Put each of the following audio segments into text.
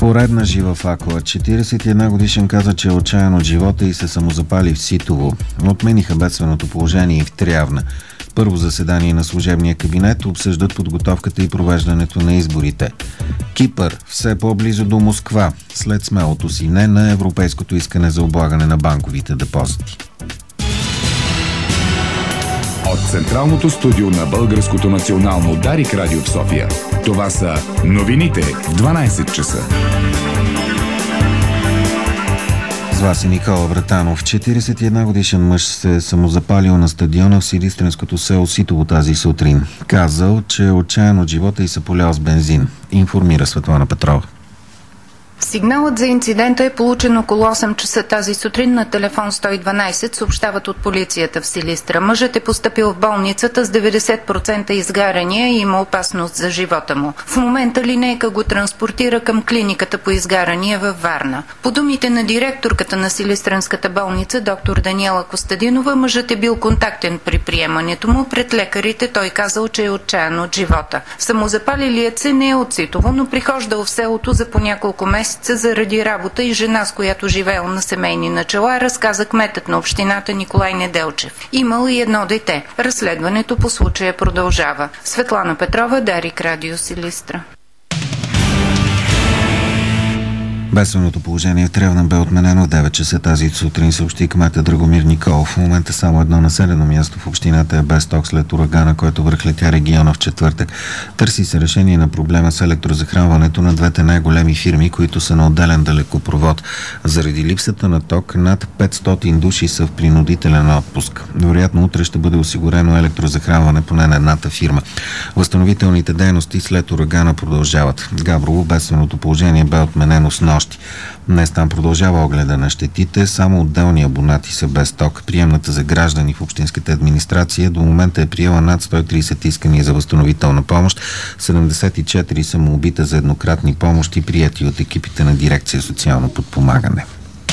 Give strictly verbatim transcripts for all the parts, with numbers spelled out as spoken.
Поредна жива факла. четиридесет и една годишен каза, че е отчаян от живота и се самозапали в Ситово. Отмениха бедственото положение и в Трявна. Първо заседание на служебния кабинет обсъждат подготовката и провеждането на изборите. Кипър все по-близо до Москва, след смелото си не на европейското искане за облагане на банковите депозити. От Централното студио на Българското национално Дарик радио в София. Това са новините в дванайсет часа. С вас е Никола Вратанов. четиридесет и една годишен мъж се е самозапалил на стадиона в силистренското село Ситово тази сутрин. Казал, че е отчаян от живота и се полял с бензин. Информира Светлана Петрова. Сигналът за инцидента е получен около осем часа тази сутрин на телефон сто и дванайсет, съобщават от полицията в Силистра. Мъжът е постъпил в болницата с деветдесет процента изгаряния и има опасност за живота му. В момента линейка го транспортира към клиниката по изгаряния във Варна. По думите на директорката на Силистренската болница, доктор Даниела Костадинова, мъжът е бил контактен при приемането му. Пред лекарите той казал, че е отчаян от живота. Самозапалилият се не е от Ситово, но прихождал в селото за по няколко месеца заради работа и жена, с която живеел на семейни начала, разказа кметът на общината Николай Неделчев. Имал и едно дете. Разследването по случая продължава. Светлана Петрова, Дарик радио, Силистра. Бедственото положение в Трявна бе отменено в девет часа тази сутрин, съобщи кмета Драгомир Николов. В момента само едно населено място в общината е без ток след урагана, който връхлетя региона в четвъртък. Търси се решение на проблема с електрозахранването на двете най-големи фирми, които са на отделен далекопровод. Заради липсата на ток над петстотин души са в принудителен отпуск. Вероятно утре ще бъде осигурено електрозахранване поне на едната фирма. Възстановителните дейности след урагана продължават. Габрово бедственото положение бе отменено с нощ. Днес там продължава огледа на щетите. Само отделни абонати са без ток. Приемната за граждани в общинската администрация до момента е приела над сто и трийсет искания за възстановителна помощ. седемдесет и четири са молбите за еднократни помощи, прияти от екипите на дирекция социално подпомагане.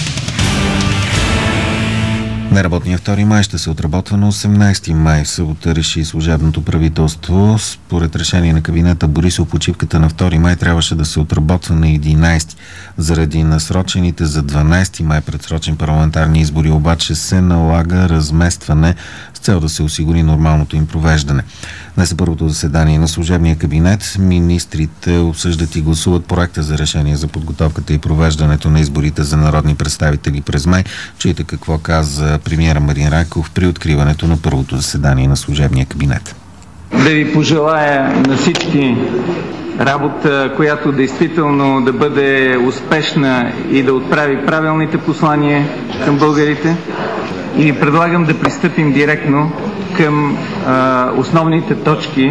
Неработният втори май ще се отработва на осемнайсети май. В събота реши служебното правителство. Според решение на кабинета Борисов, почивката на втори май трябваше да се отработва на единайсети. Заради насрочените за дванайсети май предсрочни парламентарни избори обаче се налага разместване с цел да се осигури нормалното им провеждане. Днес е първото заседание на служебния кабинет. Министрите обсъждат и гласуват проекта за решение за подготовката и провеждането на изборите за народни представители през май. Чуйте какво каза премиера Марин Райков при откриването на първото заседание на служебния кабинет. Да ви пожелая на всички работа, която действително да бъде успешна и да отправи правилните послания към българите. И ви предлагам да пристъпим директно към а, основните точки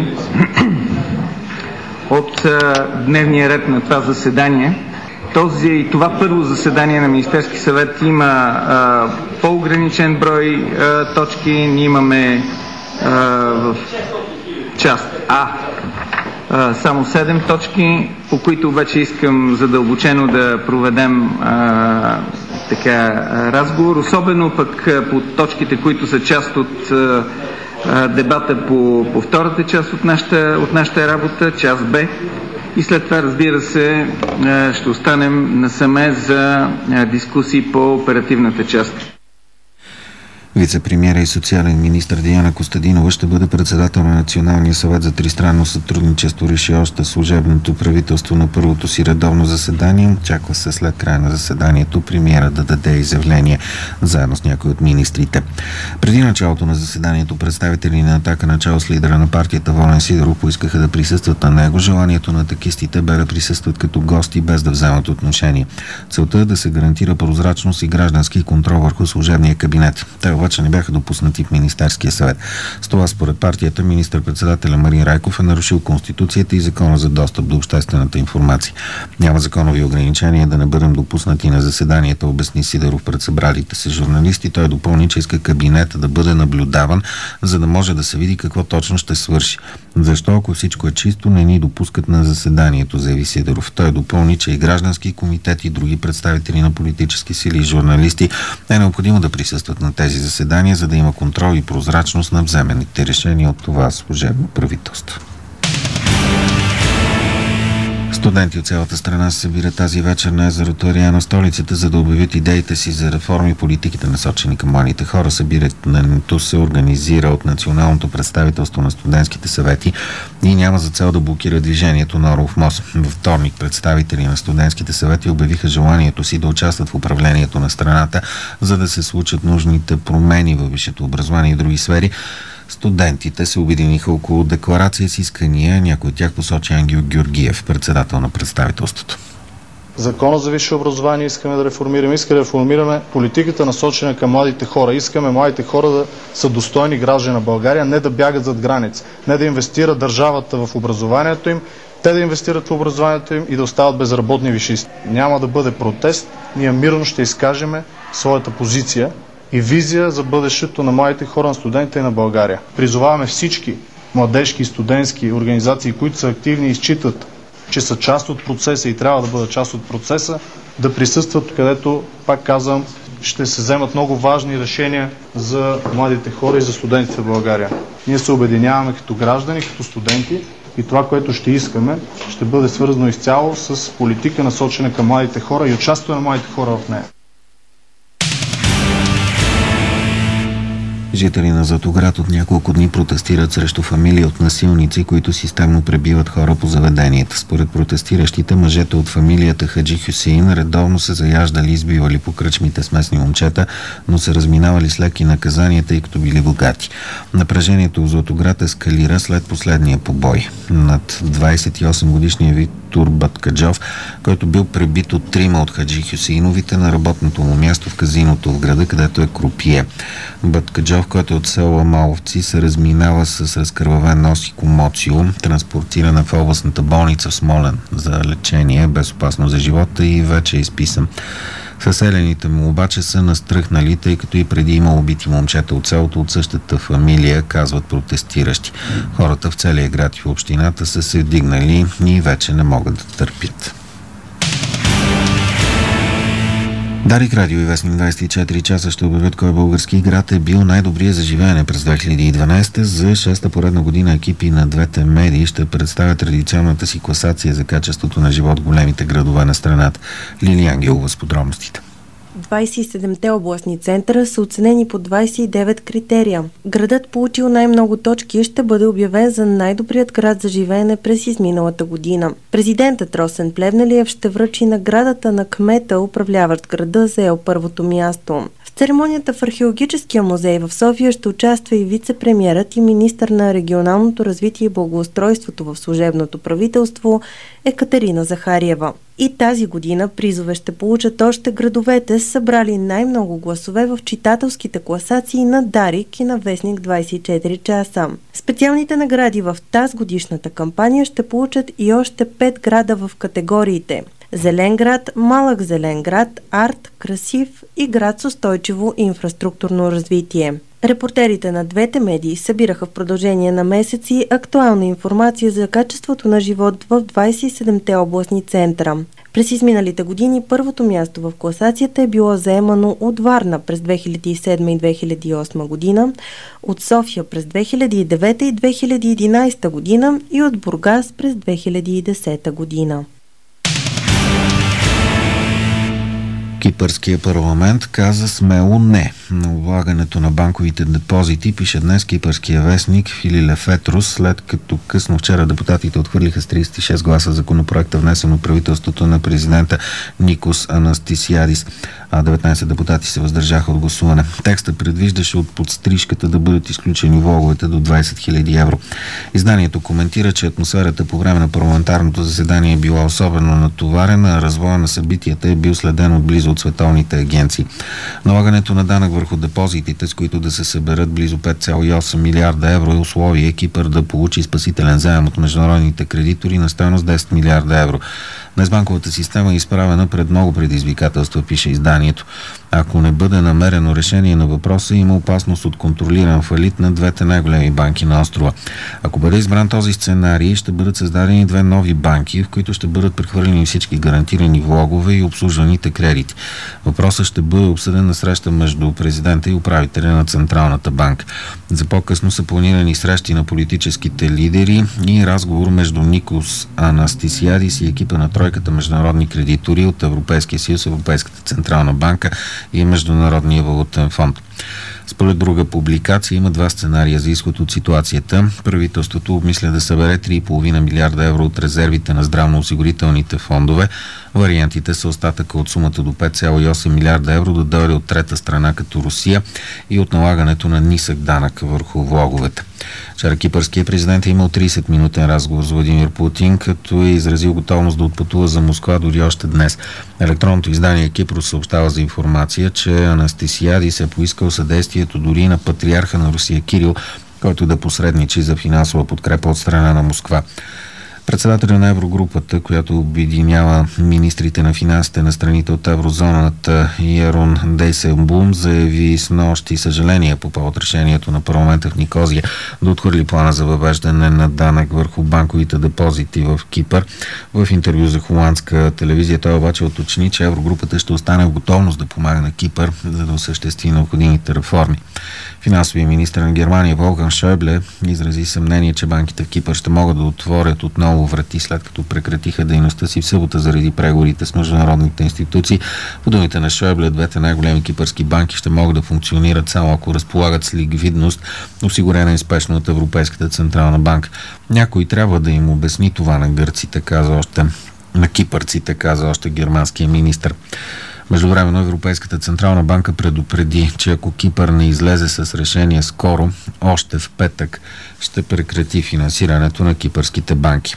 от а, дневния ред на това заседание. Този и това първо заседание на Министерски съвет има а, по-ограничен брой а, точки. Ние имаме а, в част А а, само седем точки, по които обаче искам задълбочено да проведем а, така разговор, особено пък по точките, които са част от а, дебата по, по втората част от нашата, от нашата работа, част Б. И след това, разбира се, ще останем насаме за дискусии по оперативната част. Вице-премиера и социален министър Диана Костадинова ще бъде председател на Националния съвет за тристранно сътрудничество, реши още служебното правителство на първото си редовно заседание. Очаква се след края на заседанието премиера да даде изявление заедно с някои от министрите. Преди началото на заседанието представители на Атака, начало с лидера на партията Волен Сидеров, поискаха да присъстват на него. Желанието на атакистите бе да присъстват като гости без да вземат отношение. Целта е да се гарантира прозрачност и граждански контрол върху служебния кабинет. Те обаче не бяха допуснати в Министерския съвет. С това според партията министър-председателя Марин Райков е нарушил Конституцията и Закона за достъп до обществената информация. Няма законови ограничения да не бъдем допуснати на заседанията, обясни Сидеров пред събралите се журналисти. Той допълни, че иска кабинета да бъде наблюдаван, за да може да се види какво точно ще свърши. Защо, ако всичко е чисто, не ни допускат на заседанието, заяви Сидеров. Той допълни, че и граждански комитет и други представители на политически сили и журналисти е необходимо да присъстват на тези заседания, за да има контрол и прозрачност на вземените решения от това служебно правителство. Студенти от цялата страна се събират тази вечер на езерото Ариана, столицата, за да обявят идеите си за реформи и политиките, насочени към младите хора. Събирането се организира от Националното представителство на студентските съвети и няма за цел да блокира движението на Орлов мост. Във вторник представители на студентските съвети обявиха желанието си да участват в управлението на страната, за да се случат нужните промени във висшето образование и други сфери. Студентите се обединиха около декларация с искания, някой от тях посочи Ангел Георгиев, председател на представителството. Закона за висше образование искаме да реформираме, искаме да реформираме политиката, насочена към младите хора. Искаме младите хора да са достойни граждани на България, не да бягат зад граница, не да инвестира държавата в образованието им, те да инвестират в образованието им и да остават безработни висшисти. Няма да бъде протест, ние мирно ще изкажеме своята позиция и визия за бъдещето на младите хора, на студентите на България. Призоваваме всички младежки и студентски организации, които са активни и считат, че са част от процеса и трябва да бъдат част от процеса, да присъстват, където, пак казвам, ще се вземат много важни решения за младите хора и за студентите в България. Ние се обединяваме като граждани, като студенти и това, което ще искаме, ще бъде свързано изцяло с политика, насочена към младите хора и участие на младите хора в нея. Жители на Златоград от няколко дни протестират срещу фамилии от насилници, които системно пребиват хора по заведенията. Според протестиращите, мъжете от фамилията Хаджи Хюсеин редовно се заяждали и избивали по кръчмите с местни момчета, но се разминавали с леки наказания, тъй като били богати. Напрежението в Златоград ескалира след последния побой. Над двадесет и осем годишния Виктор Баткаджов, който бил пребит от трима от Хаджи Хюсеиновите на работното му място в казиното в града, където е крупие. Баткаджов, който е от село Маловци, се разминава с разкървавен нос и комоцио, транспортирана в областната болница в Смолен за лечение, безопасно за живота и вече е изписан. Съселените му обаче са настръхнали, тъй като и преди има убити момчета от селото от същата фамилия, казват протестиращи. Хората в целия град и в общината са се вдигнали и вече не могат да търпят. Дарик Радио и Вестник двадесет и четири часа ще обявят кой български град е бил най-добрия за живеене през две хиляди и дванадесета. За шеста поредна година екипи на двете медии ще представят традиционната си класация за качеството на живот в големите градове на страната. Лилия Ангелова с подробностите. двадесет и седемте областни центъра са оценени по двадесет и девет критерия. Градът, получил най-много точки, ще бъде обявен за най-добрият град за живеене през изминалата година. Президентът Росен Плевнелиев ще връчи наградата на кмета, управляващ града, заел първото място. В церемонията в Археологическия музей в София ще участва и вице-премиерът и министър на регионалното развитие и благоустройството в служебното правителство Екатерина Захариева. И тази година призове ще получат още градовете, събрали най-много гласове в читателските класации на Дарик и на Вестник двадесет и четири часа. Специалните награди в тази годишната кампания ще получат и още пет града в категориите: Зелен град, Малък зелен град, Арт, Красив и град с устойчиво инфраструктурно развитие. Репортерите на двете медии събираха в продължение на месеци актуална информация за качеството на живот в двадесет и седемте областни центъра. През изминалите години първото място в класацията е било заемано от Варна през две хиляди и седма и две хиляди и осма година, от София през две хиляди и девета и две хиляди и единадесета година и от Бургас през две хиляди и десета година. Кипърския парламент каза смело не на облагането на банковите депозити, пише днес кипърския вестник Филиле Фетрус, след като късно вчера депутатите отхвърлиха с тридесет и шест гласа законопроекта, внесен от правителството на президента Никос Анастасиадис, а деветнадесет депутати се въздържаха от гласуване. Текстът предвиждаше от подстрижката да бъдат изключени влоговете до двадесет хиляди евро. Изданието коментира, че атмосферата по време на парламентарното заседание е била особено натоварена, а развоя на събитията е бил следен отблизо от световните агенции. Налагането на данък върху депозитите, с които да се съберат близо пет цяло и осем милиарда евро, е условие Кипър да получи спасителен заем от международните кредитори на стойност десет милиарда евро. Днес банковата система е изправена пред много предизвикателства, пише изданието. Ако не бъде намерено решение на въпроса, има опасност от контролиран фалит на двете най-големи банки на острова. Ако бъде избран този сценарий, ще бъдат създадени две нови банки, в които ще бъдат прехвърлени всички гарантирани влогове и обслужваните кредити. Въпросът ще бъде обсъден на среща между президента и управителя на Централната банка. За по-късно са планирани срещи на политическите лидери и разговор между Никос Анастасиадис и екипа на тройката международни кредитори от Европейския съюз, Европейската Централна банка и Международния валутен фонд. Според друга публикация има два сценария за изход от ситуацията. Правителството обмисля да събере три цяло и пет милиарда евро от резервите на здравноосигурителните фондове. Вариантите са остатъка от сумата до пет цяло и осем милиарда евро да дойде от трета страна като Русия и от налагането на нисък данък върху влоговете. Вчера кипърският президент е имал тридесет-минутен разговор с Владимир Путин, като е изразил готовност да отпътува за Москва дори още днес. Електронното издание Кипрос съобщава за информация, че Анастасиадис е поискал съдействието дори на патриарха на Русия Кирил, който да посредничи за финансова подкрепа от страна на Москва. Председателя на Еврогрупата, която обединява министрите на финансите на страните от еврозоната, Ерон Дейселблум, заяви снощи съжаление по повод решението на парламента в Никозия да отхвърли плана за въвеждане на данък върху банковите депозити в Кипър. В интервю за холандска телевизия той обаче уточни, че Еврогрупата ще остане в готовност да помага на Кипър, за да осъществи необходимите реформи. Финансовият министър на Германия Волфганг Шойбле изрази съмнение, че банките в Кипър ще могат да отворят отново врати, след като прекратиха дейността си в събота заради преговорите с международните институции. По думите на Шойбле, двете най-големи кипърски банки ще могат да функционират само ако разполагат с ликвидност, осигурена и спешно от Европейската Централна банка. Някой трябва да им обясни това на гърците, каза още на кипърците, каза още германския министър. Междувременно Европейската Централна банка предупреди, че ако Кипър не излезе с решение скоро, още в петък ще прекрати финансирането на кипърските банки.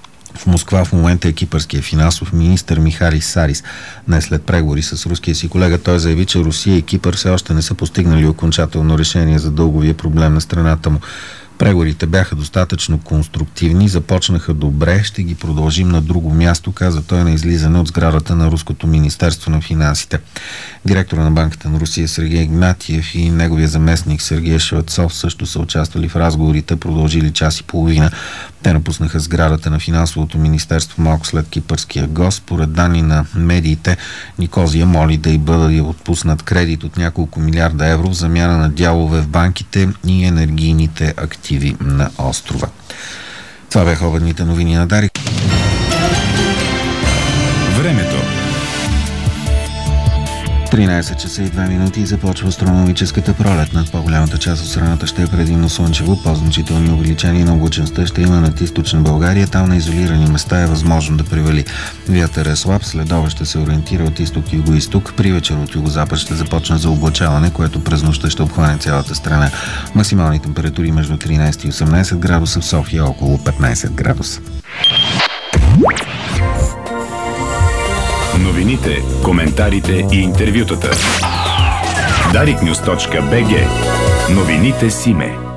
В Москва в момента е кипърския финансов министър Михарис Сарис. Днес след преговори с руския си колега той заяви, че Русия и Кипър все още не са постигнали окончателно решение за дълговия проблем на страната му. Преговорите бяха достатъчно конструктивни, започнаха добре, ще ги продължим на друго място, каза той на излизане от сградата на Руското министерство на финансите. Директора на банката на Русия Сергей Игнатиев и неговия заместник Сергей Швецов също са участвали в разговорите, продължили час и половина. Те напуснаха сградата на финансовото министерство малко след кипърския гост. Според данни на медиите, Никозия моли да й бъде отпуснат кредит от няколко милиарда евро в замяна на дялове в банките и енергийните активи на острова. Това бяха обедните новини на Дарик. Времето. тринайсет часа и две минути и започва астрономическата пролет. Над по-голямата част от страната ще е предимно слънчево, по-значителни увеличения на облачността ще има над източна България. Там на изолирани места е възможно да превали. Вятър е слаб, следова ще се ориентира от изток и юго-изток. При вечер от югозапад ще започне заоблачаване, което през нощта ще обхване цялата страна. Максимални температури между тринайсет и осемнайсет градуса, в София около петнайсет градуса. Новините, коментарите и интервютата. дарик нюз точка би джи. Новините Симе.